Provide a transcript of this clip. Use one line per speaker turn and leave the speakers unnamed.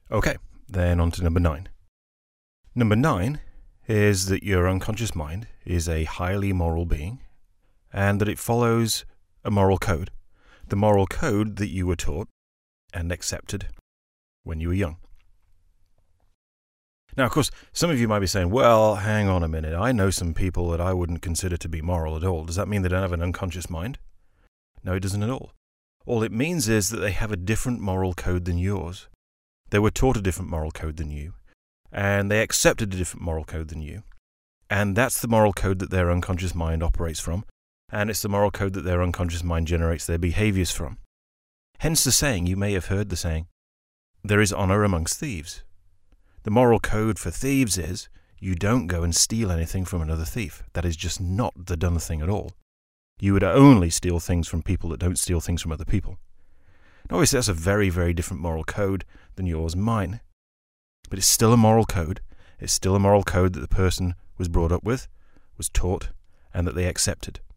Okay, then on to number 9. Number 9 is that your unconscious mind is a highly moral being and that it follows a moral code. The moral code that you were taught and accepted when you were young. Now, of course, some of you might be saying, well, hang on a minute. I know some people that I wouldn't consider to be moral at all. Does that mean they don't have an unconscious mind? No, it doesn't at all. All it means is that they have a different moral code than yours. They were taught a different moral code than you, and they accepted a different moral code than you. And that's the moral code that their unconscious mind operates from, and it's the moral code that their unconscious mind generates their behaviors from. Hence the saying, you may have heard the saying, there is honor amongst thieves. The moral code for thieves is, you don't go and steal anything from another thief. That is just not the done thing at all. You would only steal things from people that don't steal things from other people. Now, obviously, that's a very, very different moral code than yours and mine. But it's still a moral code. It's still a moral code that the person was brought up with, was taught, and that they accepted.